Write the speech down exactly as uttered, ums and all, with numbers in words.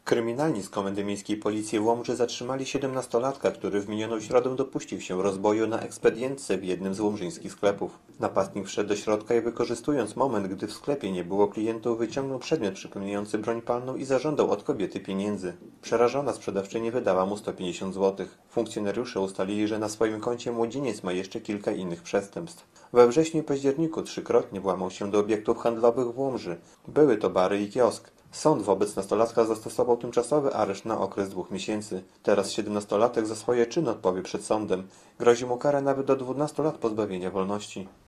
Kryminalni z Komendy Miejskiej Policji w Łomży zatrzymali siedemnastolatka, który w minioną środę dopuścił się rozboju na ekspedientce w jednym z łomżyńskich sklepów. Napastnik wszedł do środka i wykorzystując moment, gdy w sklepie nie było klientów, wyciągnął przedmiot przypominający broń palną i zażądał od kobiety pieniędzy. Przerażona sprzedawczyni wydała mu sto pięćdziesiąt złotych. Funkcjonariusze ustalili, że na swoim koncie młodzieniec ma jeszcze kilka innych przestępstw. We wrześniu i październiku trzykrotnie włamał się do obiektów handlowych w Łomży. Były to bary i kiosk. Sąd wobec nastolatka zastosował tymczasowy areszt na okres dwóch miesięcy. Teraz siedemnastolatek za swoje czyny odpowie przed sądem. Grozi mu kara nawet do dwunastu lat pozbawienia wolności.